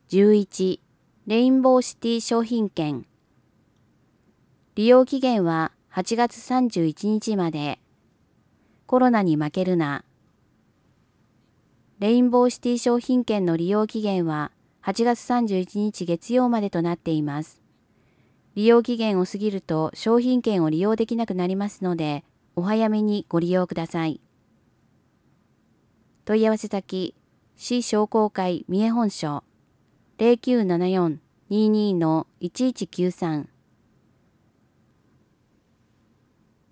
11、レインボーシティ商品券。利用期限は8月31日まで。コロナに負けるな。レインボーシティ商品券の利用期限は8月31日月曜までとなっています。利用期限を過ぎると商品券を利用できなくなりますので、お早めにご利用ください。問い合わせ先、市商工会三重本所 0974-22-1193